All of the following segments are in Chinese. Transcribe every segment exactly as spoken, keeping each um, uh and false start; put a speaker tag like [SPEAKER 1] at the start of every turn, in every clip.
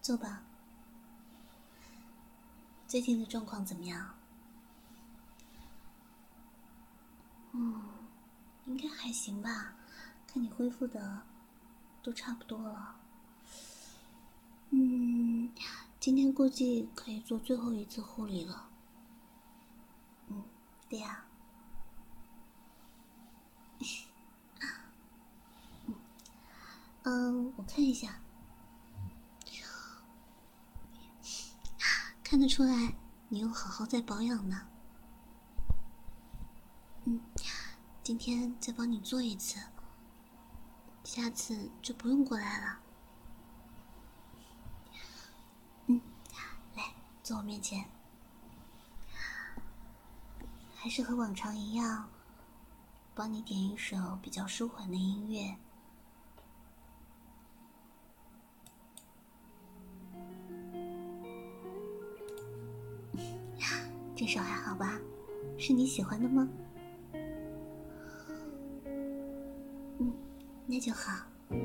[SPEAKER 1] 坐吧。最近的状况怎么样？嗯，应该还行吧，看你恢复的都差不多了。嗯，今天估计可以做最后一次护理了。嗯，对呀。嗯，我看一下，看得出来你有好好在保养呢。嗯，今天再帮你做一次，下次就不用过来了。嗯，来，坐我面前，还是和往常一样，帮你点一首比较舒缓的音乐。这首还好吧？是你喜欢的吗？嗯，那就好。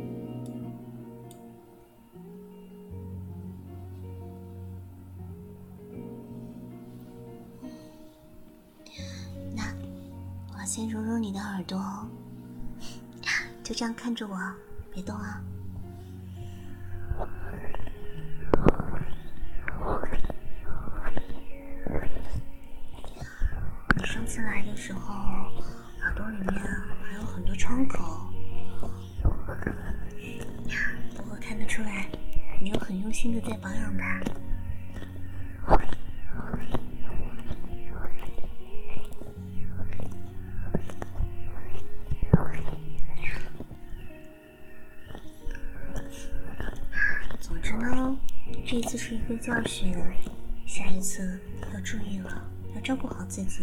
[SPEAKER 1] 那我先揉揉你的耳朵哦，就这样看着我，别动啊。你上次来的时候，耳朵里面还有很多创口，不过看得出来，你有很用心的在保养它。总之呢，这一次是一个教训，下一次要注意了，要照顾好自己。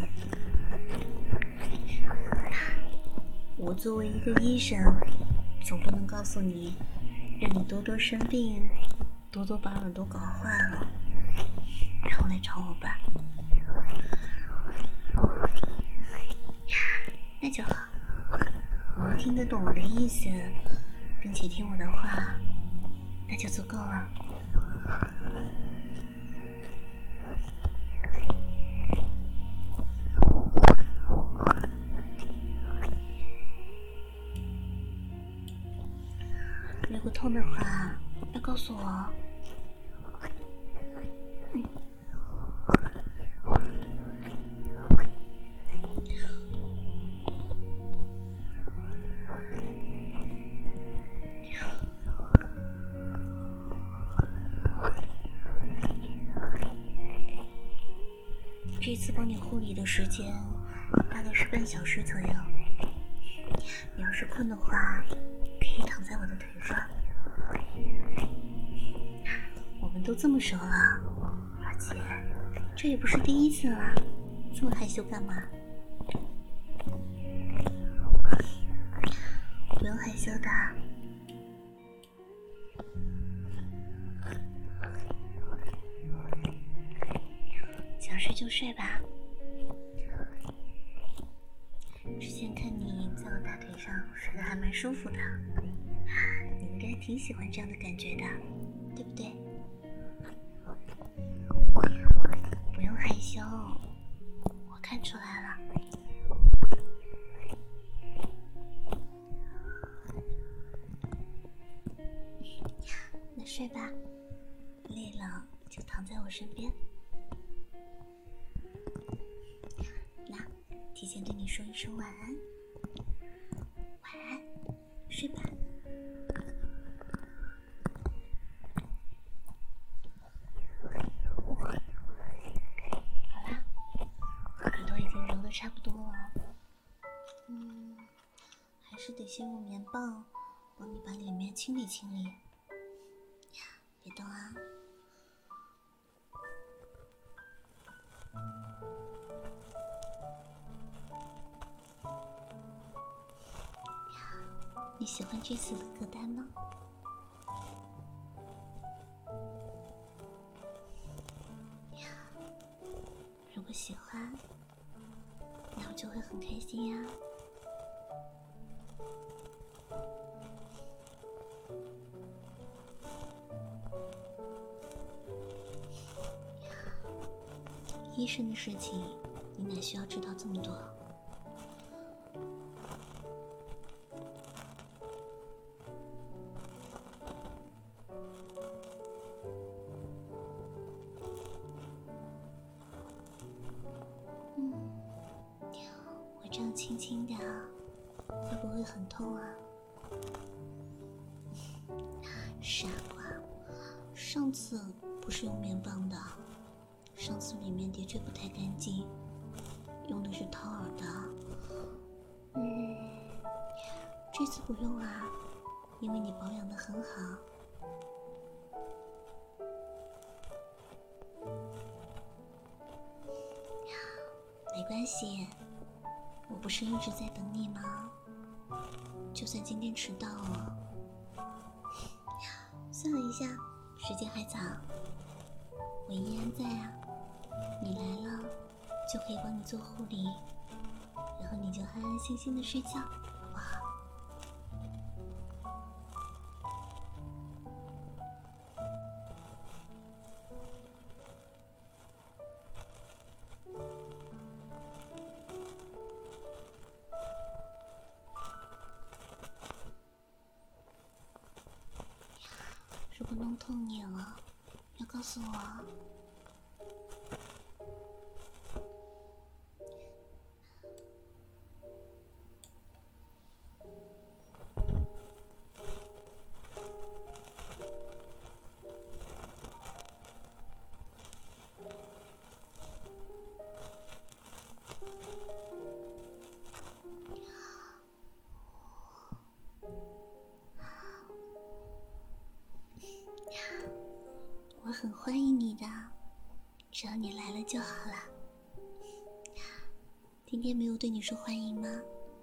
[SPEAKER 1] 我作为一个医生，总不能告诉你，让你多多生病，多多把耳朵搞坏了，然后来找我吧。那就好，我能听得懂我的意思，并且听我的话，那就足够了。如果痛的话，要告诉我。嗯。这次帮你护理的时间大概是半小时左右。你要是困的话，可以躺在我的腿上。我们都这么熟了，而且这也不是第一次了，这么害羞干嘛？不用害羞的。想睡就睡吧。之前看你在我大腿上睡得还蛮舒服的，你应该挺喜欢这样的感觉的，对不对？不用害羞，我看出来了。那睡吧，累了就躺在我身边。那提前对你说一声晚安，晚安，睡吧。好啦，耳朵已经揉得差不多了，嗯，还是得先用棉棒帮你把里面清理清理。别动啊。你喜欢这次的歌单吗？如果喜欢，那我就会很开心呀。 医生的事情，你哪需要知道这么多？嗯，我这样轻轻的，会不会很痛啊？傻瓜，上次不是用棉棒的，上次里面的确不太干净，用的是掏耳的。嗯，这次不用啊，因为你保养得很好。没关系，我不是一直在等你吗？就算今天迟到了，算了一下，时间还早，我依然在啊。你来了，就可以帮你做护理，然后你就安安心心的睡觉，好不好？如果弄痛你了，要告诉我。我很欢迎你的，只要你来了就好了。今天没有对你说欢迎吗？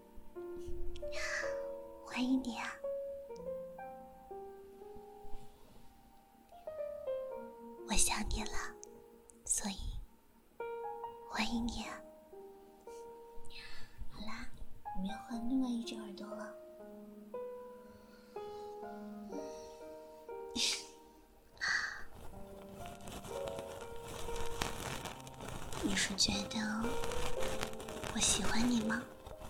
[SPEAKER 1] 欢迎你啊！我想你了，所以欢迎你啊！好啦，我们要换另外一只耳朵了。你是觉得我喜欢你吗？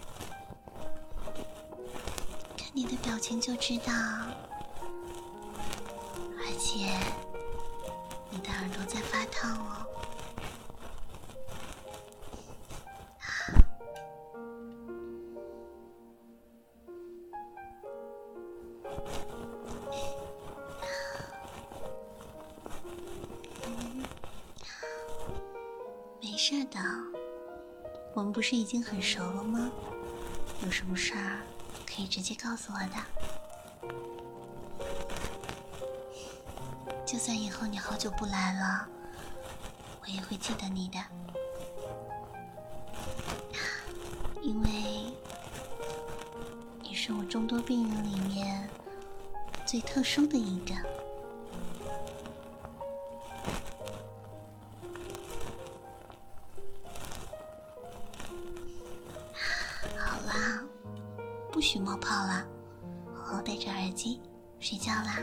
[SPEAKER 1] 看你的表情就知道，而且你的耳朵在发烫哦。没事的，我们不是已经很熟了吗？有什么事儿可以直接告诉我的。就算以后你好久不来了，我也会记得你的，因为你是我众多病人里面最特殊的一个。不许冒泡了，好好戴着耳机睡觉啦。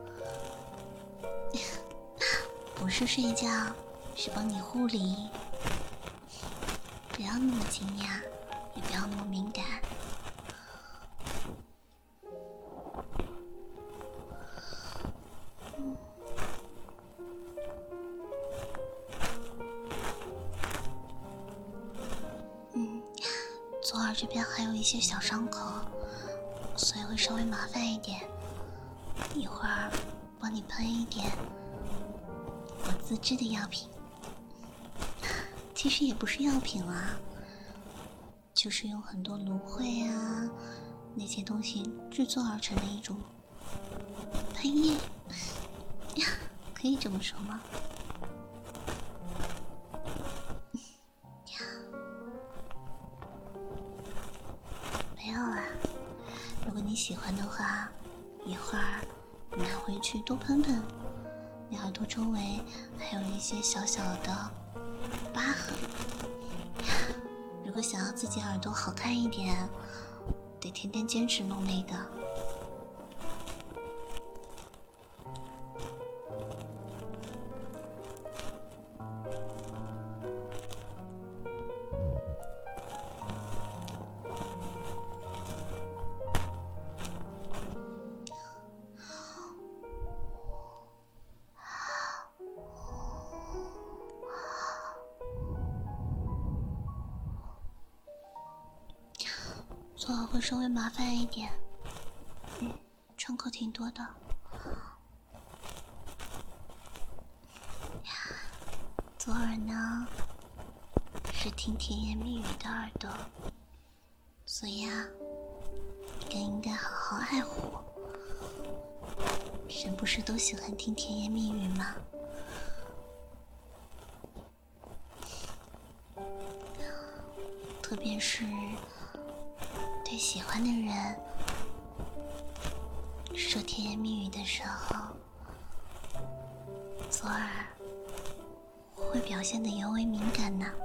[SPEAKER 1] 不是睡觉，是帮你护理。不要那么惊讶，也不要那么敏感。嗯，左耳这边还有一些小伤口，所以会稍微麻烦一点。一会儿帮你喷一点我自制的药品，其实也不是药品啦，就是用很多芦荟啊那些东西制作而成的一种喷液，可以这么说吗？没有啦，如果你喜欢的话，一会儿拿回去多喷喷，你耳朵周围还有一些小小的疤痕。如果想要自己耳朵好看一点，得天天坚持弄那个。 左耳会稍微麻烦一点，嗯，窗口挺多的。左耳呢是听甜言蜜语的耳朵，所以啊，更应该好好爱护。人不是都喜欢听甜言蜜语吗？特别是对喜欢的人说甜言蜜语的时候，左耳会表现得尤为敏感呢。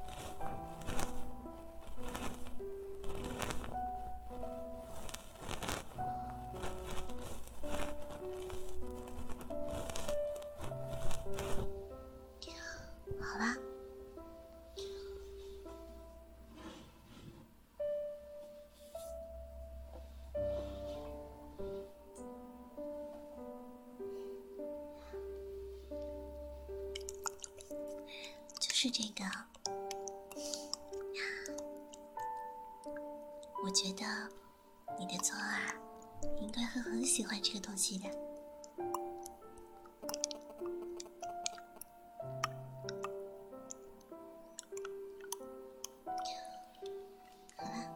[SPEAKER 1] 好啦，就是这个。我觉得你的左耳应该会很喜欢这个东西的。好了，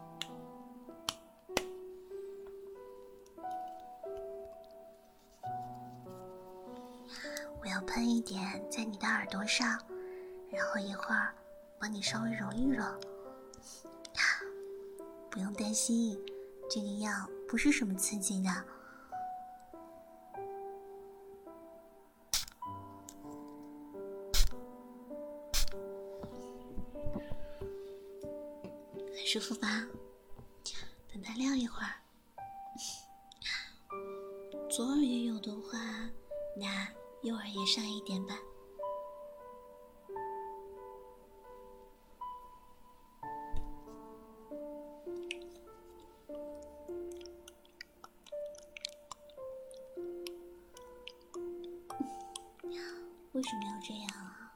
[SPEAKER 1] 我要喷一点在你的耳朵上，然后一会儿帮你稍微揉一揉。不用担心，这个药不是什么刺激的。很舒服吧？等它晾一会儿。左耳也有的话，那右耳也上一点吧。为什么要这样啊？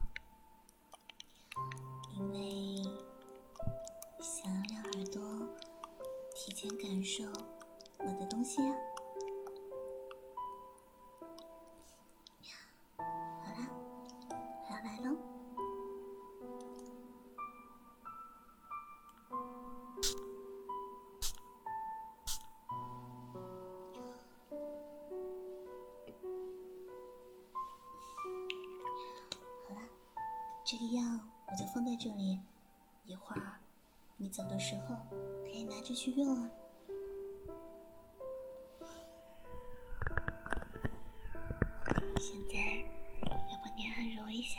[SPEAKER 1] 因为想要让耳朵提前感受我的东西啊。好啦，我要来喽。好啦，这个药我就放在这里，一会儿你走的时候可以拿着去用啊。现在要帮你按揉一下。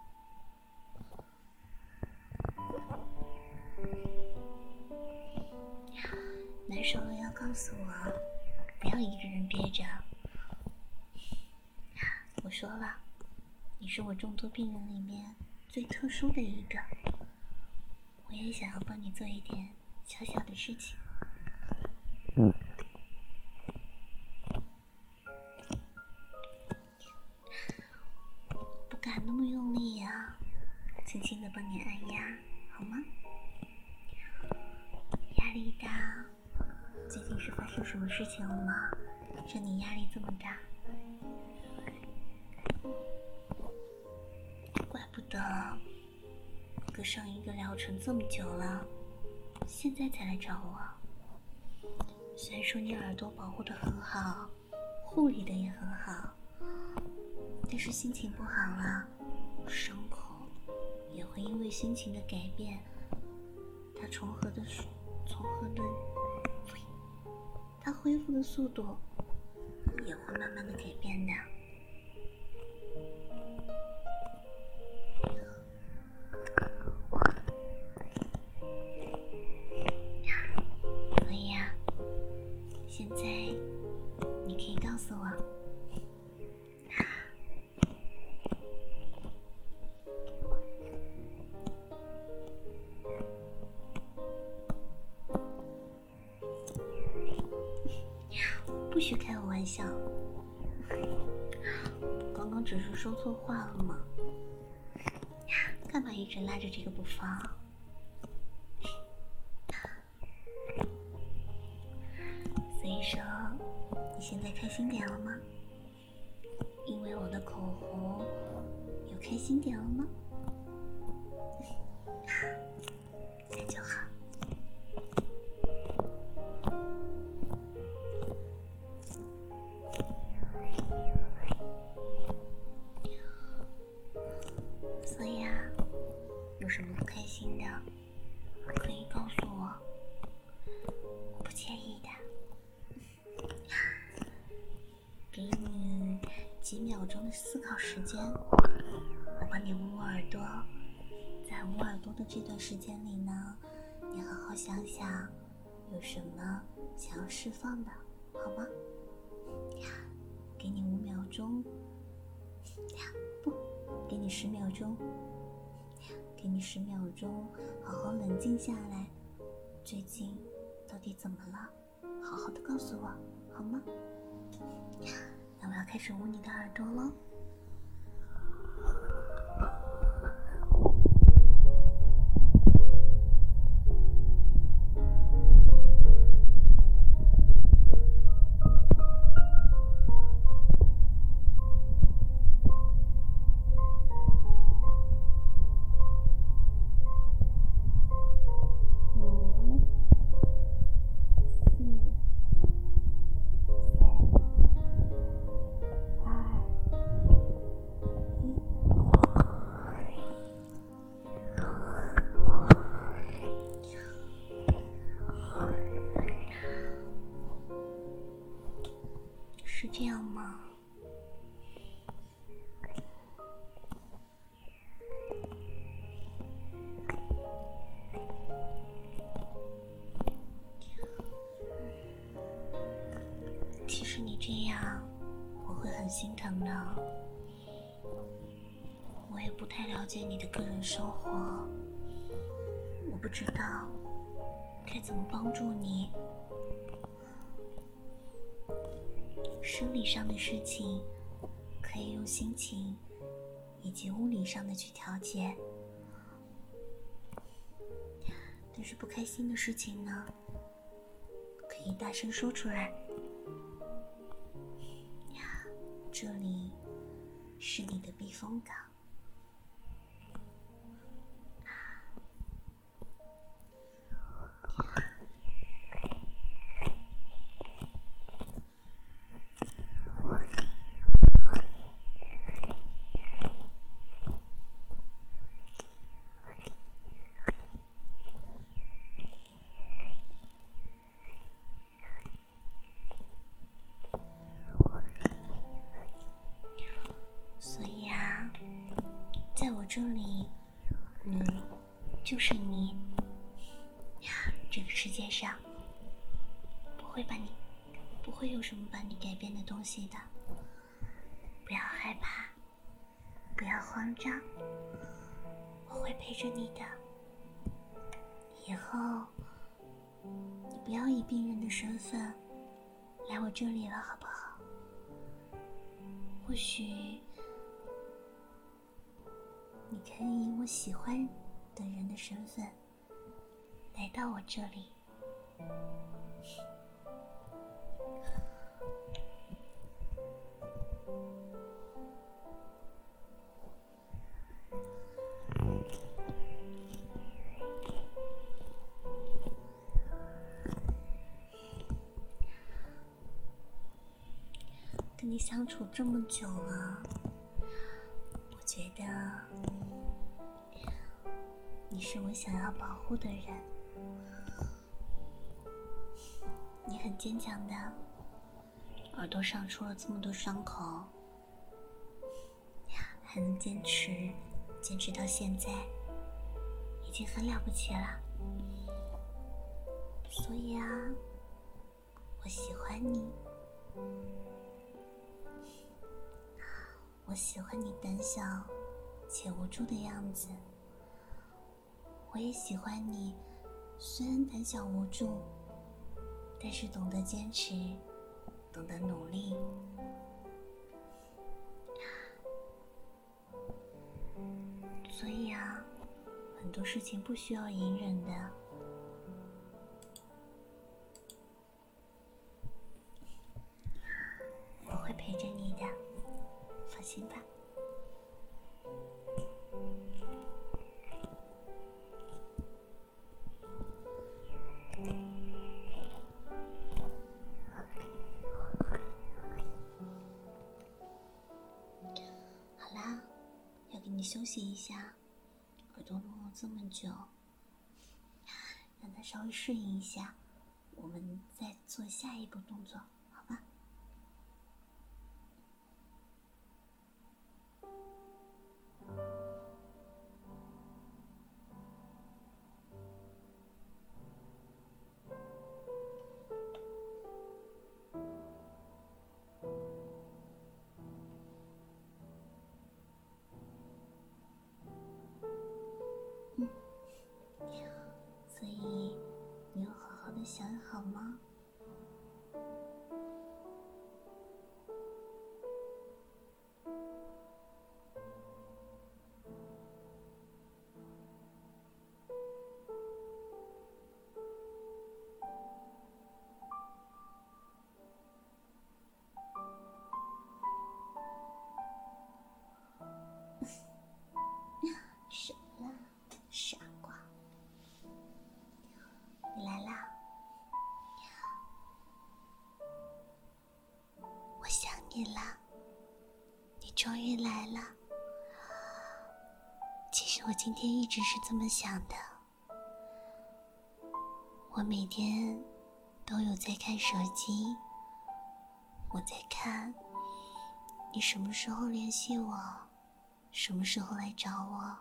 [SPEAKER 1] 难受了要告诉我，不要一个人憋着。我说了，你是我众多病人里面最特殊的一个，我也想要帮你做一点小小的事情。嗯。不敢那么用力呀，轻轻的帮你按压，好吗？压力大，最近是发生什么事情了吗？让你压力这么大？怪不得隔上一个疗程这么久了，现在才来找我。虽然说你耳朵保护得很好，护理的也很好，但是心情不好了，伤口也会因为心情的改变，它重合的速重合的它恢复的速度也会慢慢的改变的。所以啊，现在你可以告诉我，不许开我玩笑，刚刚只是说错话了嘛，干嘛一直拉着这个不放？ 以说你现在开心点了吗？因为我的口红有开心点了吗？那就好。所以啊，有什么不开心的，可以告诉我，我不介意的。给你几秒钟的思考时间，我帮你捂捂耳朵。在捂耳朵的这段时间里呢，你好好想想有什么想要释放的，好吗？给你五秒钟，不，给你十秒钟，给你十秒钟，好好冷静下来。最近到底怎么了？好好的告诉我，好吗？那我要开始捂你的耳朵咯。是这样吗？其实你这样，我会很心疼的。我也不太了解你的个人生活，我不知道该怎么帮助你。生理上的事情可以用心情以及物理上的去调节，但是不开心的事情呢，可以大声说出来。这里是你的避风港。所以啊，在我这里，你就是你，这个世界上不会把你，不会有什么把你改变的东西的。不要害怕，不要慌张，我会陪着你的。以后，你不要以病人的身份来我这里了，好不好？或许你可以以我喜欢的人的身份来到我这里。跟你相处这么久了，我觉得你是我想要保护的人。你很坚强的，耳朵上出了这么多伤口，还能坚持坚持到现在，已经很了不起了。所以啊，我喜欢你，我喜欢你胆小且无助的样子，我也喜欢你虽然胆小无助，但是懂得坚持，懂得努力。所以啊，很多事情不需要隐忍的。 你休息一下，耳朵弄了这么久，让它稍微适应一下，我们再做下一步动作，好吧？嗯，所以你有好好的想好吗？什么啦，傻瓜！你来啦！我想你啦，你终于来了。其实我今天一直是这么想的，我每天都有在看手机，我在看你什么时候联系我，什么时候来找我。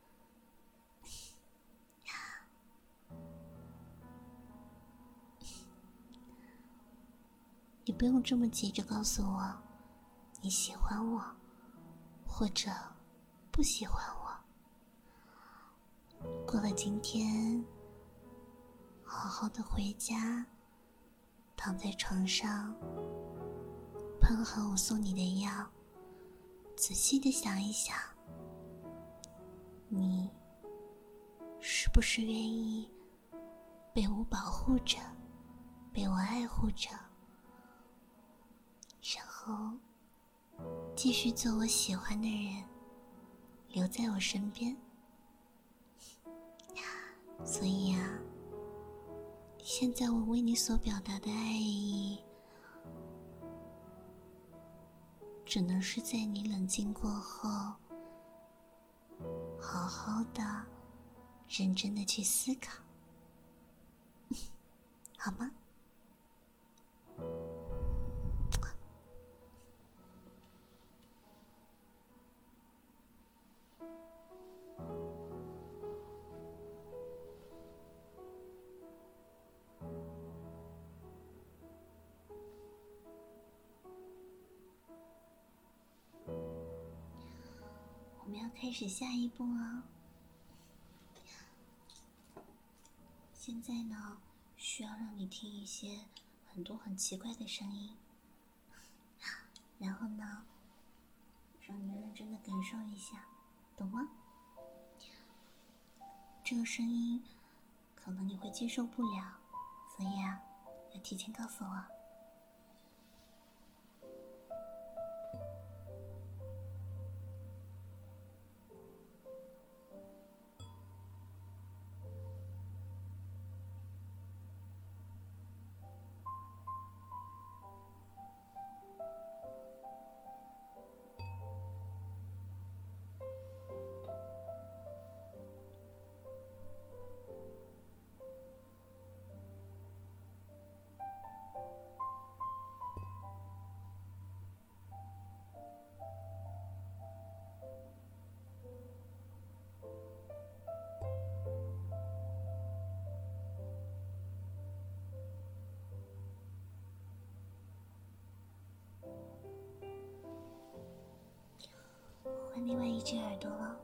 [SPEAKER 1] 你不用这么急着告诉我你喜欢我或者不喜欢我。过了今天，好好的回家，躺在床上，喷好我送你的药，仔细的想一想，你是不是愿意被我保护着，被我爱护着，然后继续做我喜欢的人，留在我身边。所以啊，现在我为你所表达的爱意，只能是在你冷静过后，好好的认真的去思考，好吗？我们要开始下一步了。现在呢，需要让你听一些很多很奇怪的声音，然后呢，让你认真的感受一下，懂吗？这个声音可能你会接受不了，所以啊，要提前告诉我。换另外一只耳朵了。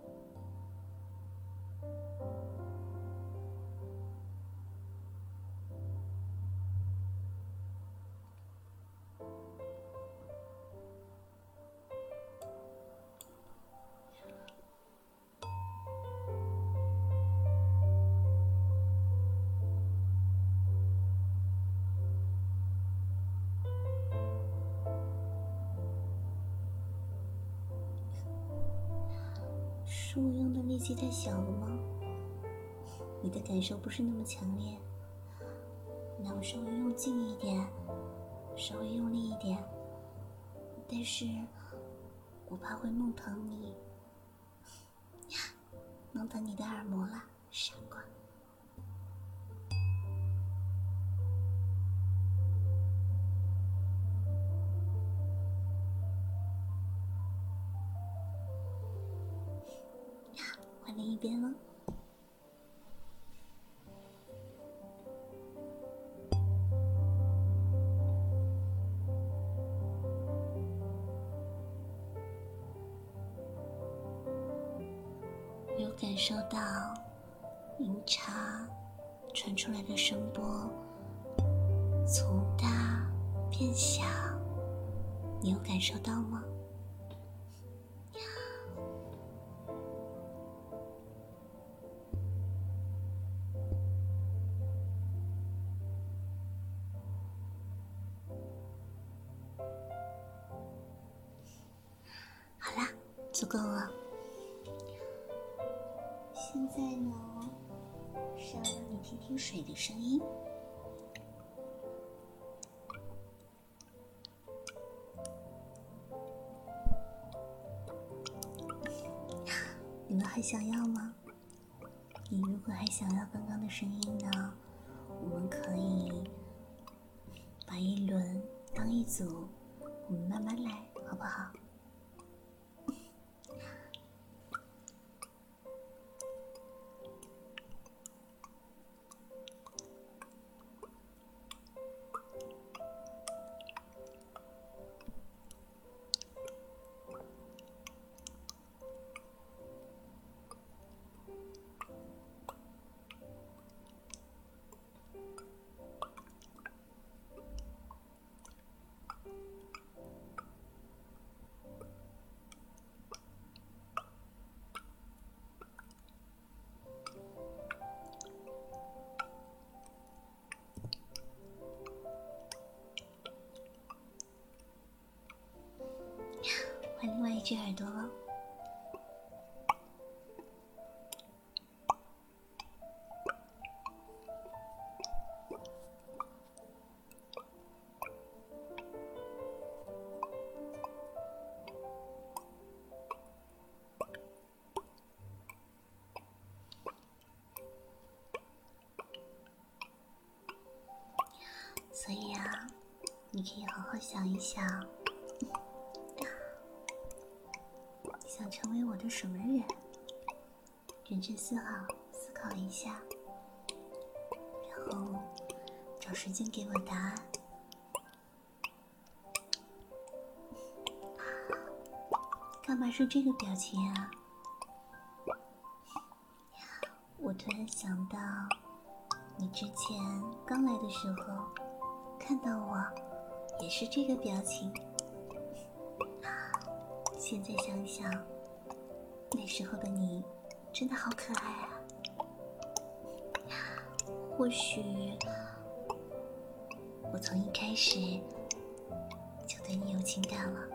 [SPEAKER 1] 是我用的力气太小了吗？你的感受不是那么强烈，那我稍微用劲一点，稍微用力一点，但是我怕会弄疼你， 另一边了。有感受到音叉传出来的声波从大变小，你有感受到吗？好啦，足够了。现在呢，是要让你听听水的声音。你们还想要吗？你如果还想要刚刚的声音呢，我们可以把一轮当一组，我们慢慢来，好不好？换另外一只耳朵了。所以啊，你可以好好想一想，想成为我的什么人？认真思考，思考一下，然后找时间给我答案。干嘛是这个表情啊？我突然想到，你之前刚来的时候，看到我也是这个表情。现在想想，那时候的你真的好可爱啊。或许我从一开始就对你有情感了。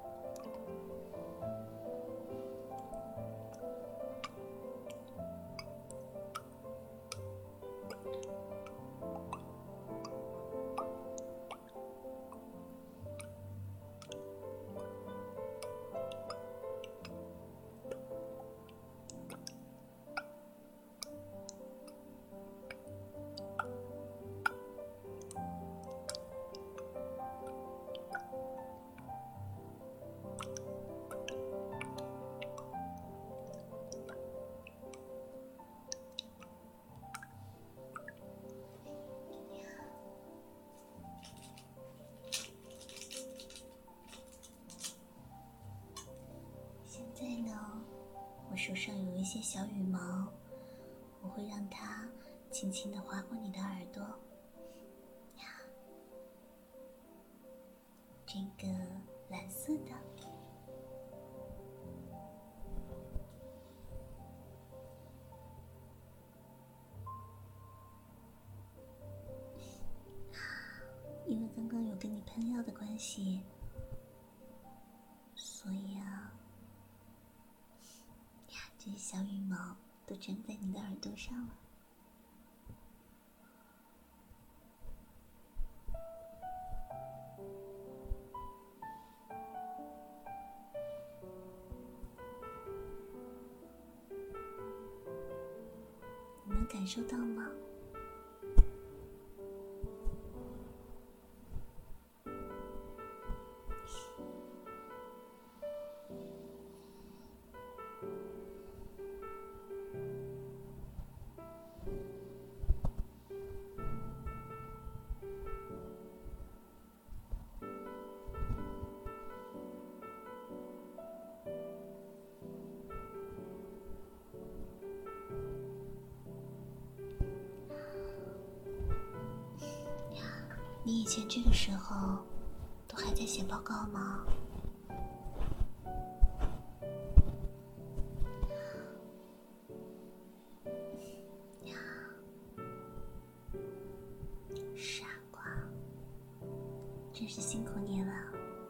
[SPEAKER 1] 现在呢，我手上有一些小羽毛，我会让它轻轻地划过你的耳朵。这个蓝色的，因为刚刚有跟你喷药的关系，所以啊，这些小羽毛都粘在你的耳朵上了。你能感受到吗？ 你以前这个时候都还在写报告吗？傻瓜，真是辛苦你了。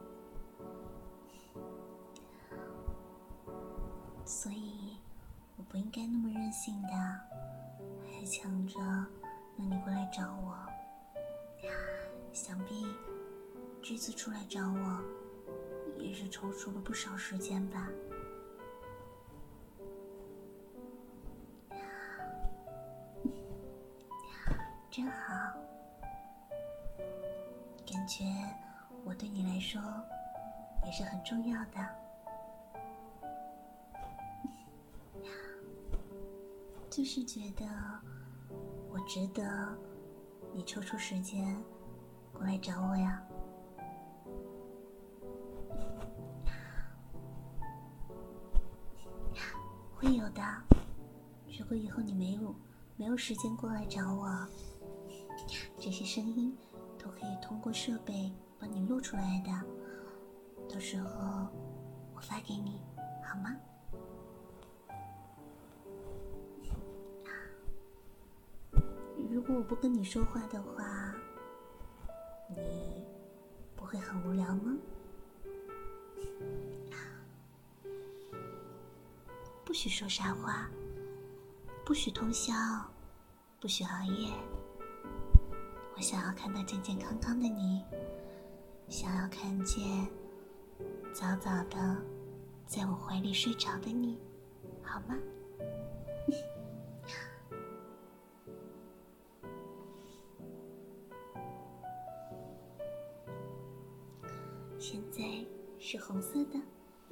[SPEAKER 1] 所以我不应该那么任性的，还抢着让你过来找我。想必这次出来找我也是抽出了不少时间吧。真好，感觉我对你来说也是很重要的。就是觉得我值得你抽出时间过来找我呀。会有的，如果以后你没有没有时间过来找我，这些声音都可以通过设备帮你录出来的，到时候我发给你，好吗？如果我不跟你说话的话，你不会很无聊吗？不许说傻话，不许通宵，不许熬夜。我想要看到健健康康的你，想要看见早早的在我怀里睡着的你，好吗？现在是红色的，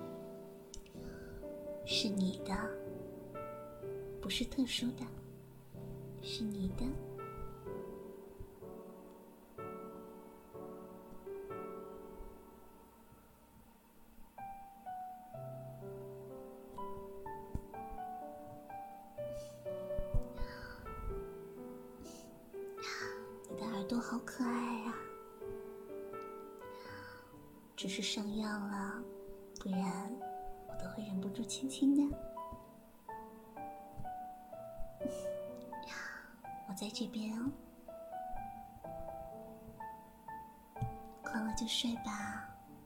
[SPEAKER 1] 是你的，不是特殊的，是你的。你的耳朵好可爱啊，只是上药了，不然我都会忍不住亲亲的。我在这边哦，困了就睡吧。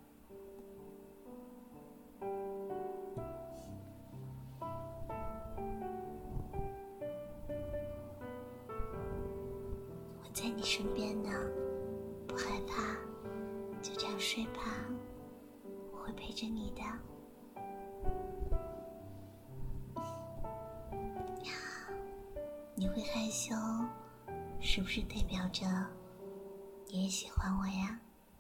[SPEAKER 1] 我在你身边呢，不害怕，就这样睡吧，我会陪着你的。你会害羞，是不是代表着你也喜欢我呀？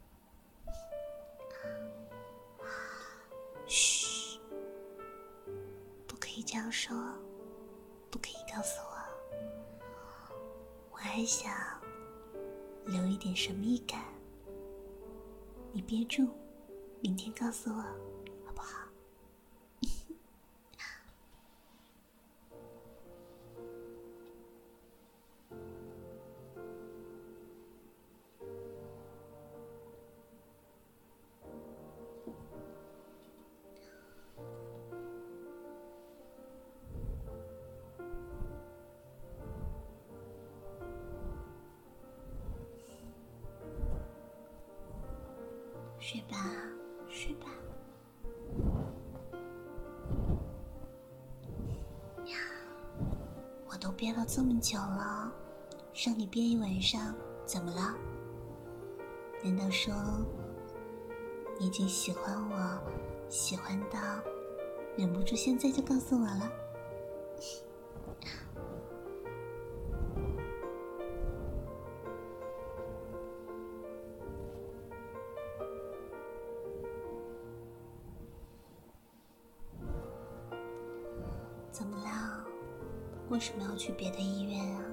[SPEAKER 1] 嘘，不可以这样说，不可以告诉我，我还想留一点神秘感，你憋住，明天告诉我，好不好？睡吧，睡吧。我都憋了这么久了，让你憋一晚上，怎么了？难道说你已经喜欢我，喜欢到忍不住现在就告诉我了？怎么了？为什么要去别的医院啊？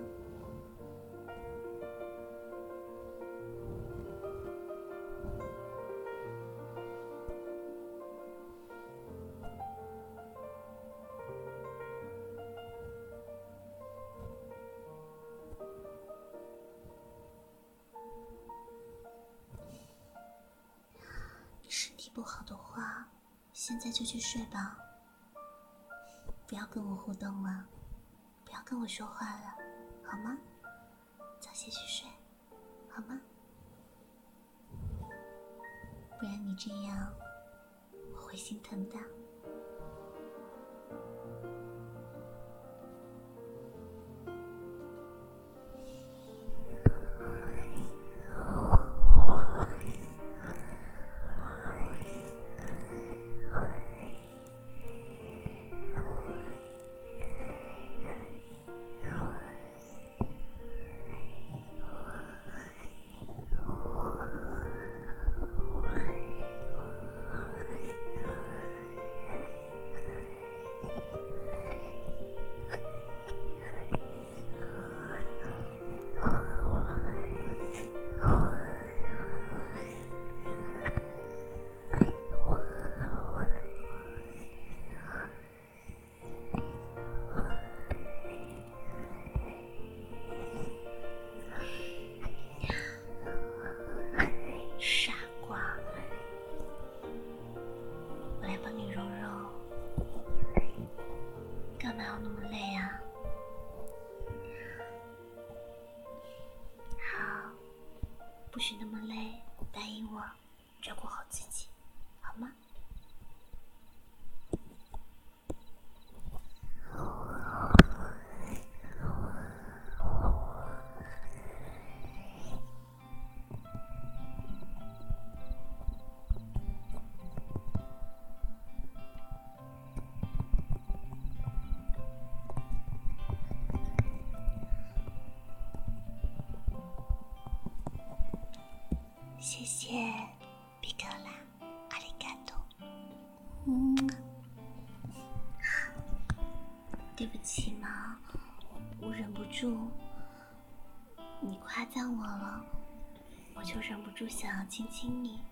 [SPEAKER 1] 现在就去睡吧，不要跟我互动了，不要跟我说话了，好吗？早些去睡，好吗？不然你这样，我会心疼的。傻瓜，我来帮你揉揉，干嘛要那么累啊？好，不许那么累，答应我，照顾好自己，好吗？谢谢，比格拉，阿里嘎多。嗯，对不起嘛，我忍不住，你夸赞我了，我就忍不住想要亲亲你。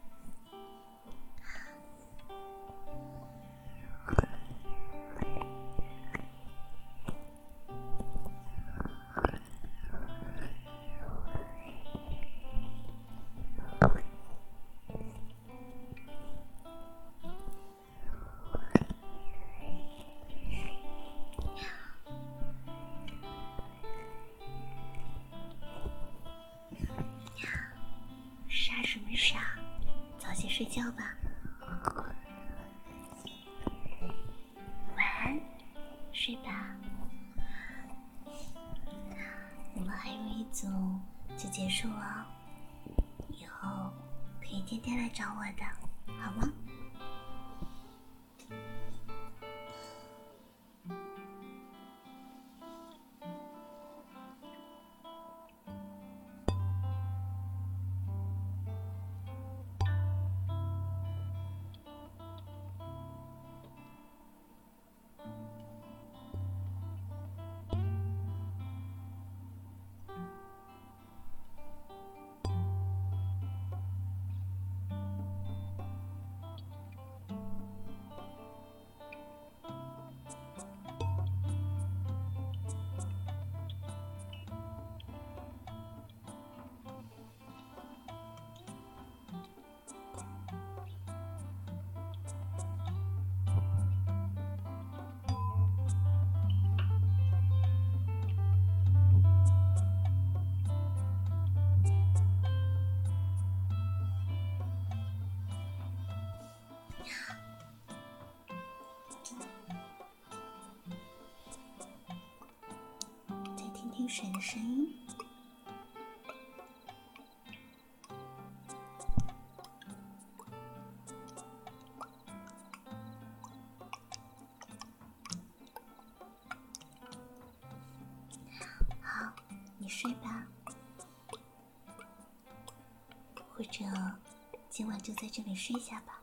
[SPEAKER 1] 傻什么傻？早些睡觉吧。晚安，睡吧。我们还有一组就结束了，以后可以天天来找我的，好吗？再听听水的声音。好，你睡吧，或者今晚就在这里睡下吧。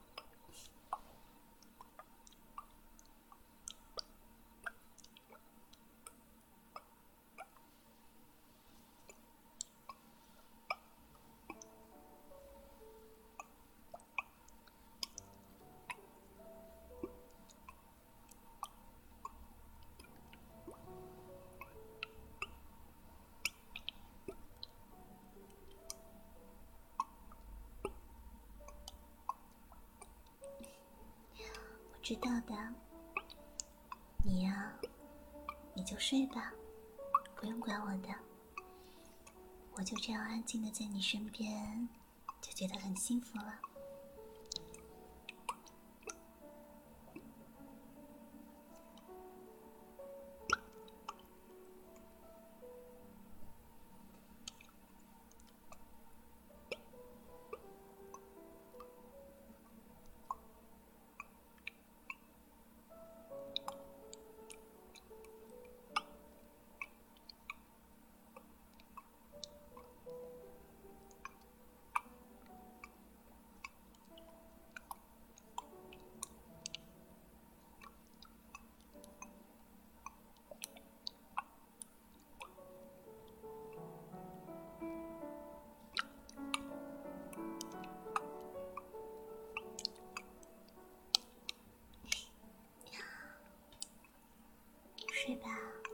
[SPEAKER 1] 知道的。你呀，你就睡吧，不用管我的。我就这样安静的在你身边，就觉得很幸福了。睡吧。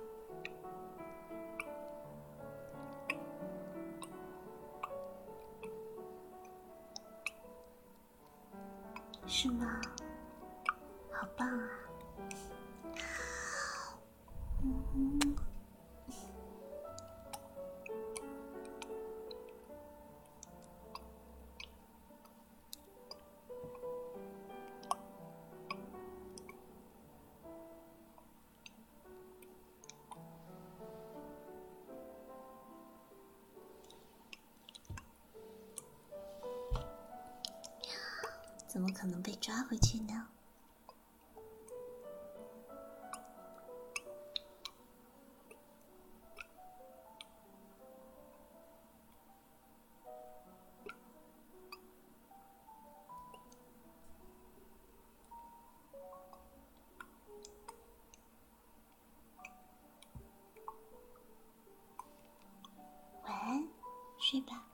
[SPEAKER 1] 是吗？好棒啊！嗯，怎么可能被抓回去呢？晚安，睡吧。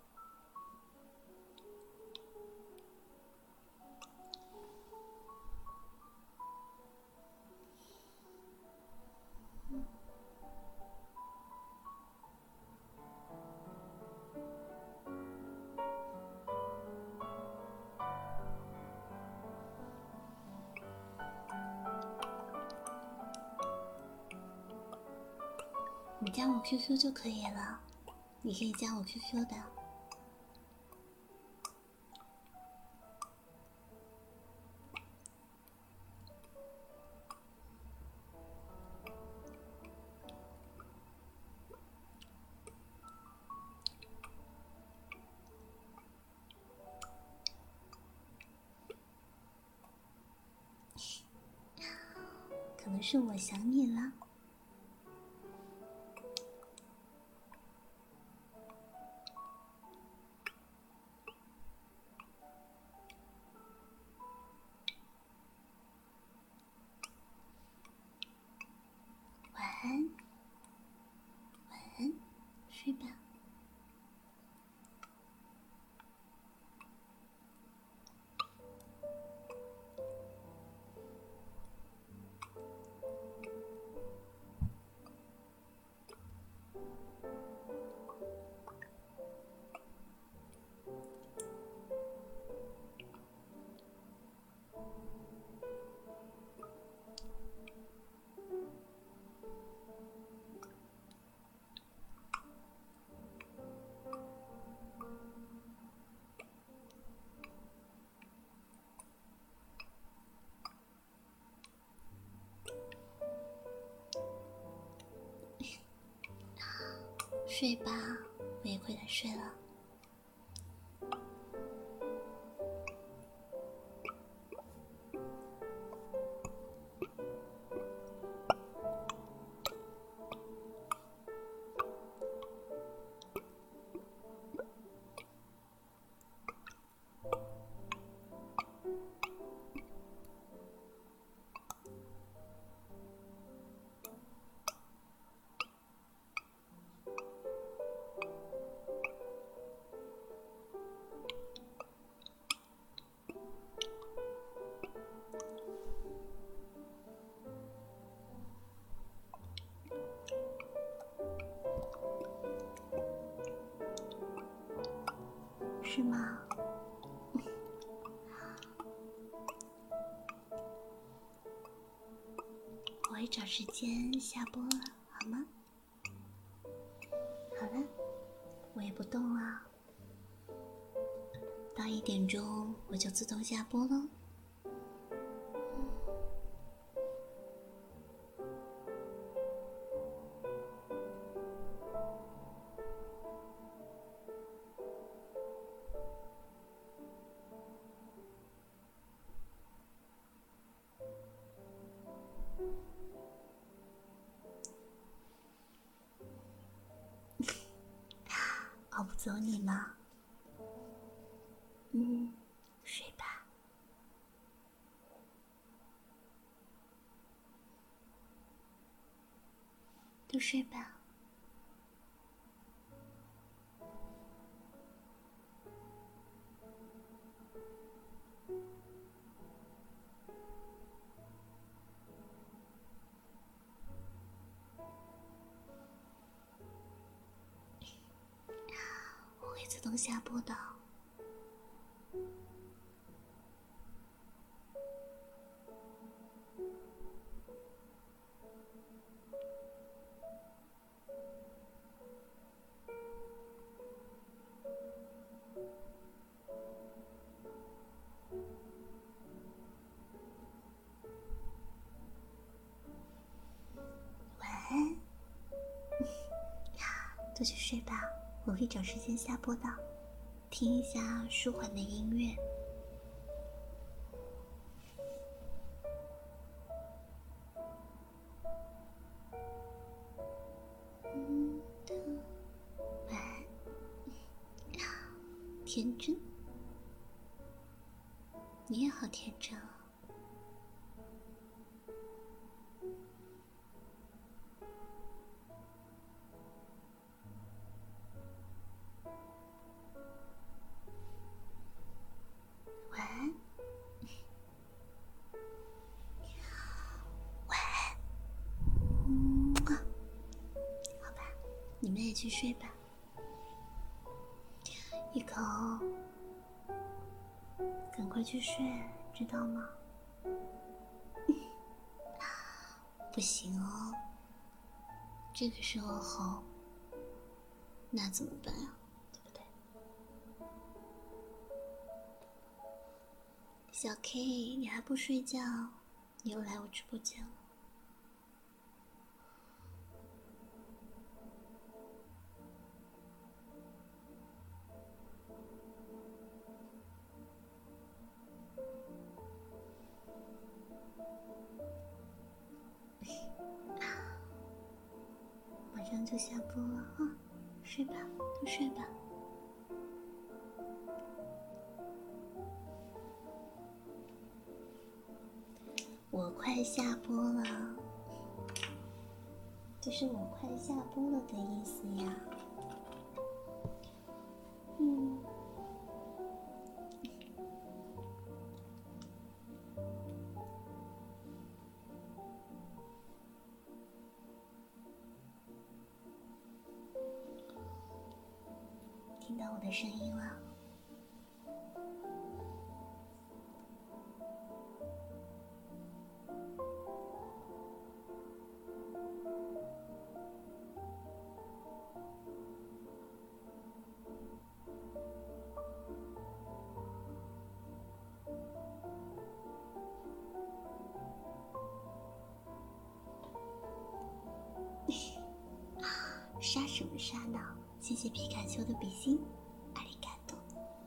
[SPEAKER 1] 你加我 Q Q 就可以了，你可以加我 Q Q 的。可能是我想你了。晚安，晚安，睡吧。睡吧，我也快点睡了。 找时间下播了，好吗？好了，我也不动了，到一点钟我就自动下播喽。熬不走你吗？嗯，睡吧。都睡吧。我会自动下播的。晚安。都去睡吧，我会找时间下播的。听一下舒缓的音乐。嗯的，晚安。天真，你也好天真啊。晚安。晚安。嗯，好吧，你们也去睡吧。一口，赶快去睡，知道吗？不行哦，这个时候吼，那怎么办啊？对不对？小 K， 你还不睡觉？你又来我直播间了。马上就下播了啊，睡吧，都睡吧。我快下播了，这是我快下播了的意思呀。嗯。听到我的声音了。杀什么杀呢？谢谢皮卡丘的比心，阿里嘎多。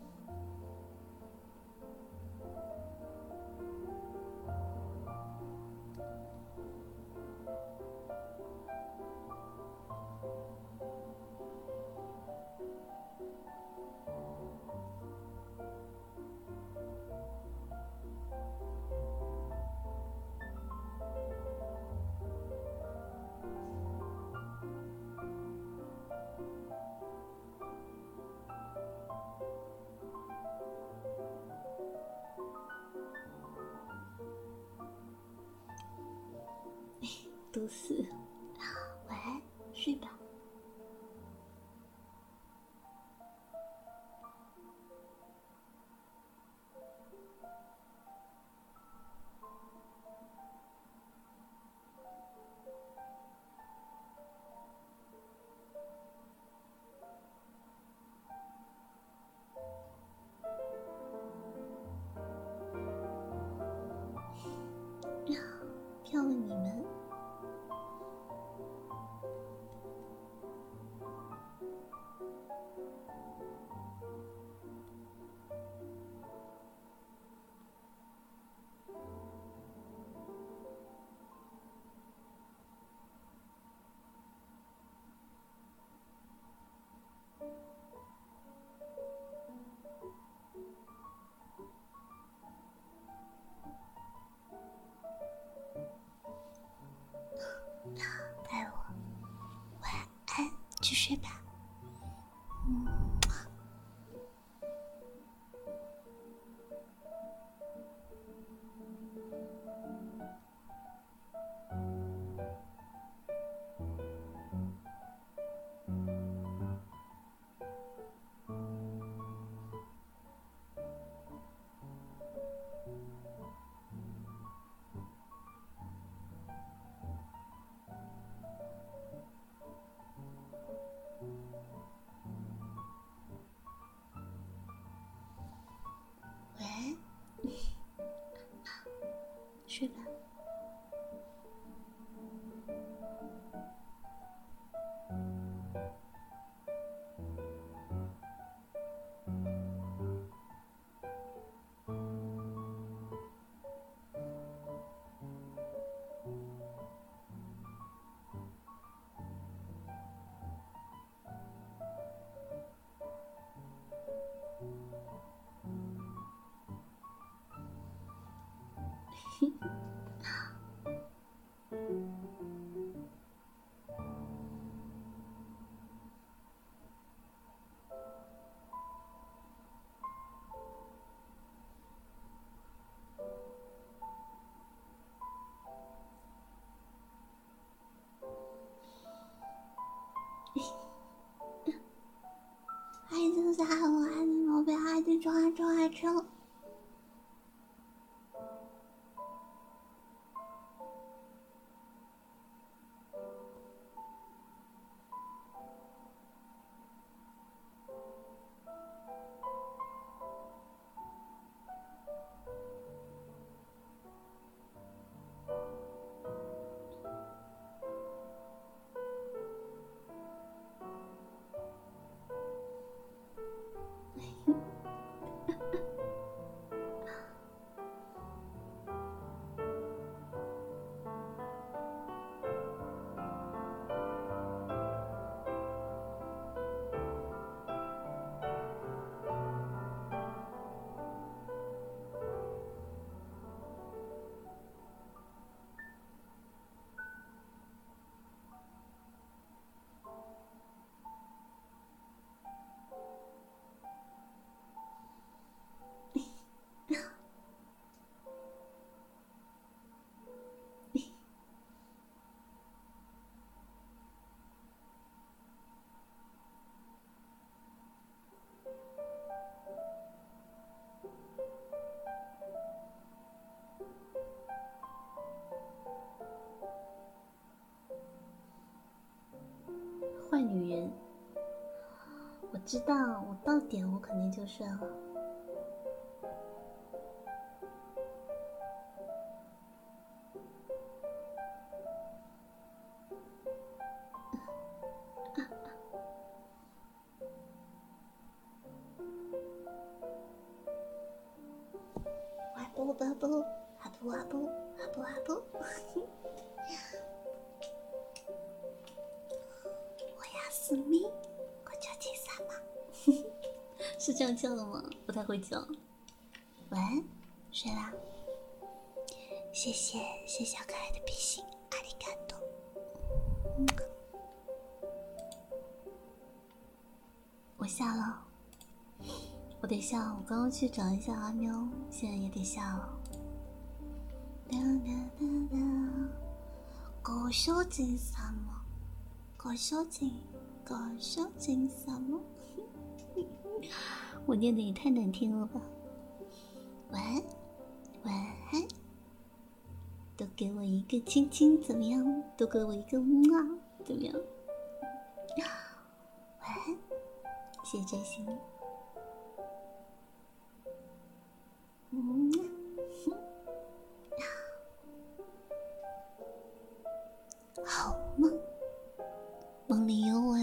[SPEAKER 1] 毒死，晚安，睡吧。 爱我，晚安，去睡吧。嗯。喂，睡吧。孩子在我孩子我被孩子抓抓住。坏女人，我知道，我到点我肯定就睡了。哇不吧不，啊不啊不，啊不啊不。我要死命，我叫解散吗？是这样叫的吗？不太会叫。晚安，睡啦。谢谢谢小可爱的比心，阿里嘎多。嗯，我下了，我得下。我刚刚去找一下阿喵，现在也得下了。哒哒哒哒，高手进什么？高手进，高手进什么？我念的也太难听了吧！晚安，晚安，都给我一个亲亲，怎么样？都给我一个嗯啊，怎么样？晚安，谢谢真心。嗯，好梦，梦里有我